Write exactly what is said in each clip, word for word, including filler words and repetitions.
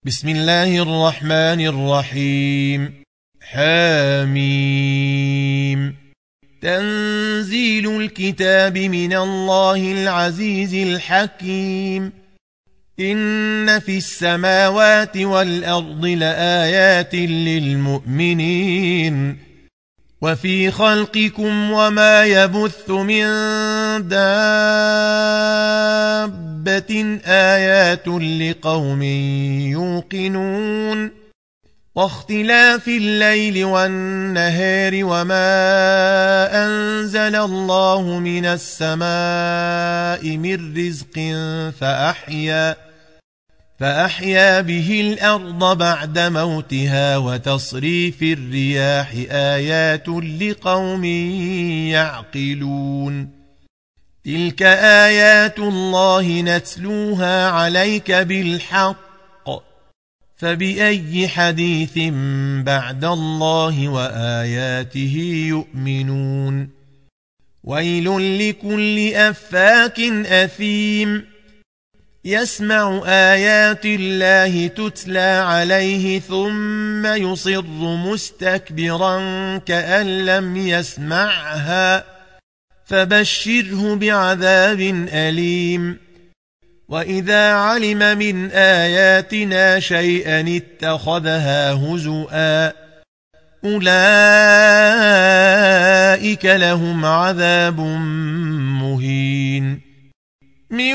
بسم الله الرحمن الرحيم. حاميم. تنزيل الكتاب من الله العزيز الحكيم. إن في السماوات والأرض لآيات للمؤمنين وفي خلقكم وما يبث من دابة آيات لقوم يوقنون. واختلاف الليل والنهار وما أنزل الله من السماء من رزق فأحيا فأحيا به الأرض بعد موتها وتصريف الرياح آيات لقوم يعقلون. تلك آيات الله نتلوها عليك بالحق فبأي حديث بعد الله وآياته يؤمنون. ويل لكل أفاك أثيم يسمع آيات الله تتلى عليه ثم يصر مستكبرا كأن لم يسمعها فبشره بعذاب أليم. وإذا علم من آياتنا شيئا اتخذها هزؤا أولئك لهم عذاب مهين من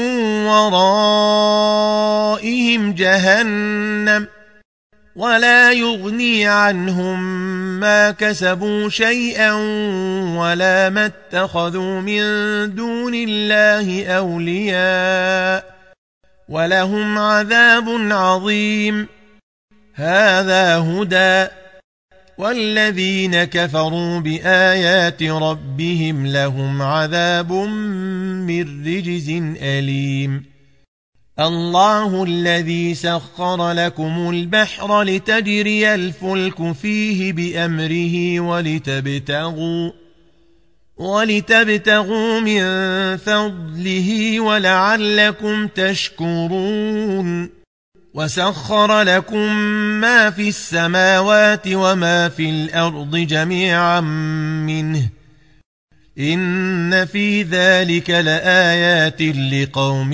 ورائهم جهنم ولا يغني عنهم ما كسبوا شيئا ولا ما اتخذوا من دون الله أولياء ولهم عذاب عظيم. هذا هدى والذين كفروا بآيات ربهم لهم عذاب من رجز أليم. الله الذي سخر لكم البحر لتجري الفلك فيه بأمره ولتبتغوا ولتبتغوا من فضله ولعلكم تشكرون. وسخر لكم ما في السماوات وما في الأرض جميعا منه إن في ذلك لآيات لقوم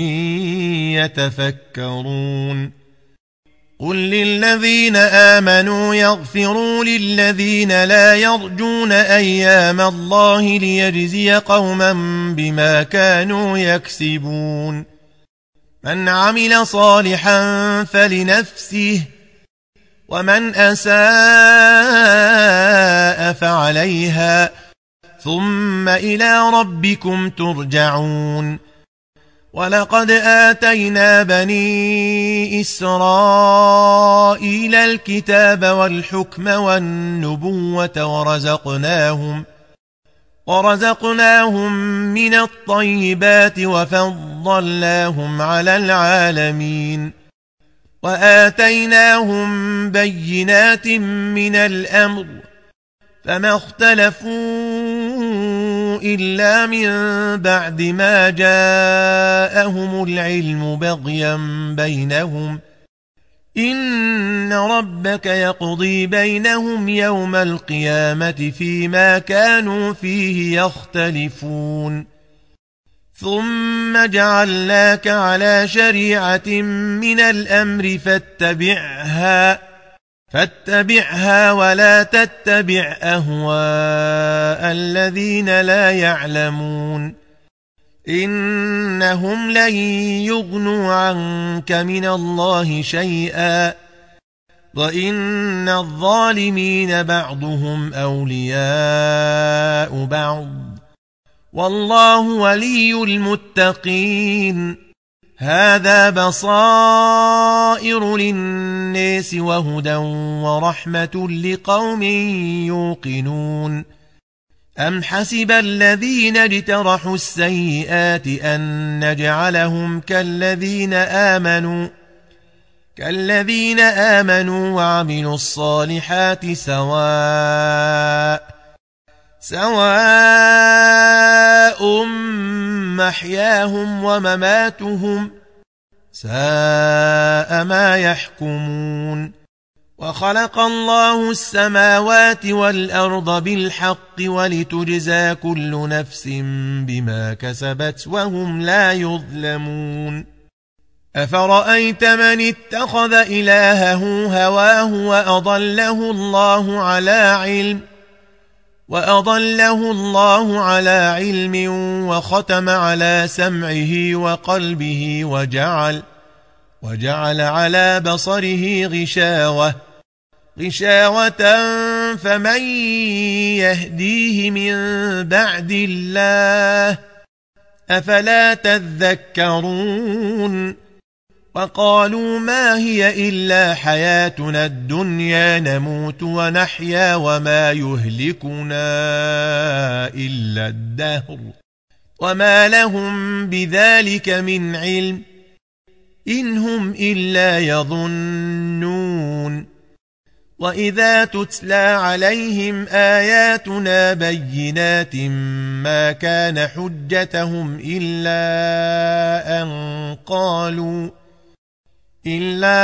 يتفكرون. قل للذين آمنوا يغفروا للذين لا يرجون أيام الله ليجزي قوما بما كانوا يكسبون. من عمل صالحا فلنفسه ومن أساء فعليها ثم إلى ربكم ترجعون. ولقد آتينا بني إسرائيل الكتاب والحكم والنبوة ورزقناهم ورزقناهم من الطيبات وفضلناهم على العالمين. وآتيناهم بينات من الأمر فما اختلفوا إلا من بعد ما جاءهم العلم بغيا بينهم إن ربك يقضي بينهم يوم القيامة فيما كانوا فيه يختلفون. ثم جعلناك على شريعة من الأمر فاتبعها فاتبعها ولا تتبع أهواء الذين لا يعلمون إنهم لن يغنوا عنك من الله شيئا وإن الظالمين بعضهم أولياء بعض والله ولي المتقين. هذا بصائر للناس وهدى ورحمة لقوم يوقنون. أم حسب الذين اجترحوا السيئات أن نجعلهم كالذين آمنوا كالذين آمنوا وعملوا الصالحات سواء سواء محياهم ومماتهم ساء ما يحكمون وخلق الله السماوات والأرض بالحق ولتجزى كل نفس بما كسبت وهم لا يظلمون أفرأيت من اتخذ إلهه هواه وأضله الله على علم وأضله الله على علم وختم على سمعه وقلبه وجعل وجعل على بصره غشاوة غشاوة فمن يهديه من بعد الله أفلا تذكرون وقالوا ما هي إلا حياتنا الدنيا نموت ونحيا وما يهلكنا إلا الدهر وما لهم بذلك من علم إن هم إلا يظنون وإذا تتلى عليهم آياتنا بينات ما كان حجتهم إلا أن قالوا إلا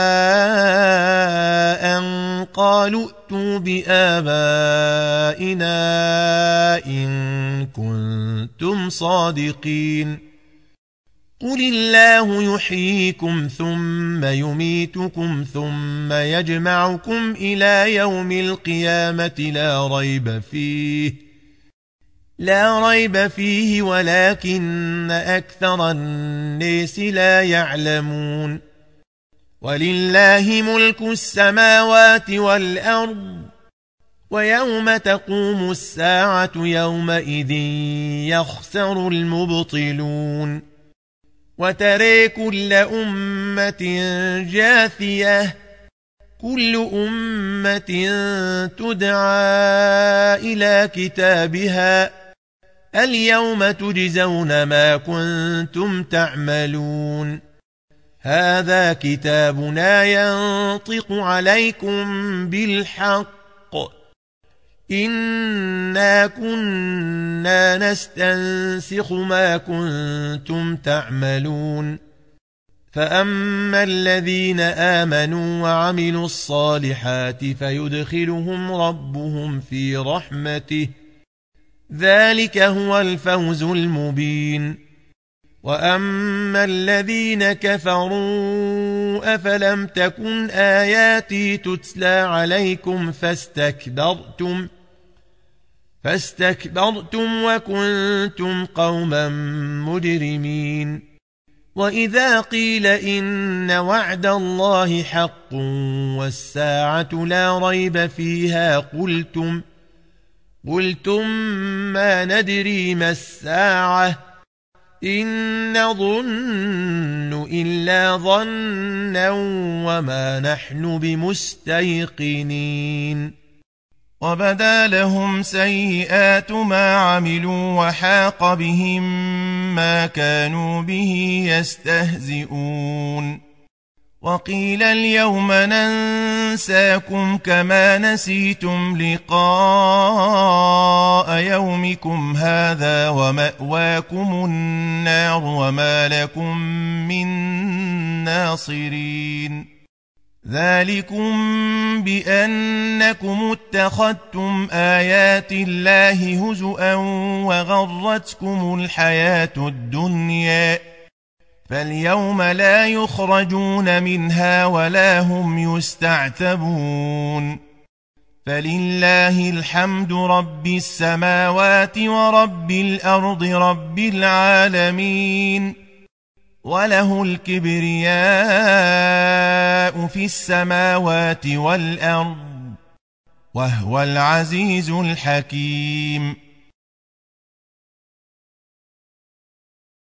أن قالوا ائتوا بآبائنا إن كنتم صادقين قل الله يحييكم ثم يميتكم ثم يجمعكم إلى يوم القيامة لا ريب فيه لا ريب فيه ولكن أكثر الناس لا يعلمون ولله ملك السماوات والأرض ويوم تقوم الساعة يومئذ يخسر المبطلون وترى كل أمة جاثية كل أمة تدعى إلى كتابها اليوم تجزون ما كنتم تعملون هذا كتابنا ينطق عليكم بالحق إنا كنا نستنسخ ما كنتم تعملون فأما الذين آمنوا وعملوا الصالحات فيدخلهم ربهم في رحمته ذلك هو الفوز المبين وأما الذين كفروا أفلم تكن آياتي تتلى عليكم فاستكبرتم فاستكبرتم وكنتم قوما مجرمين وإذا قيل إن وعد الله حق والساعة لا ريب فيها قلتم قلتم ما ندري ما الساعة إن نظن إلا ظنا وما نحن بمستيقنين وبدا لهم سيئات ما عملوا وحاق بهم ما كانوا به يستهزئون وقيل اليوم ننساكم كما نسيتم لقاء يومكم هذا ومأواكم النار وما لكم من ناصرين ذلكم بأنكم اتخذتم آيات الله هزؤا وغرتكم الحياة الدنيا فاليوم لا يخرجون منها ولا هم يستعتبون فلله الحمد رب السماوات ورب الأرض رب العالمين وله الكبرياء في السماوات والأرض وهو العزيز الحكيم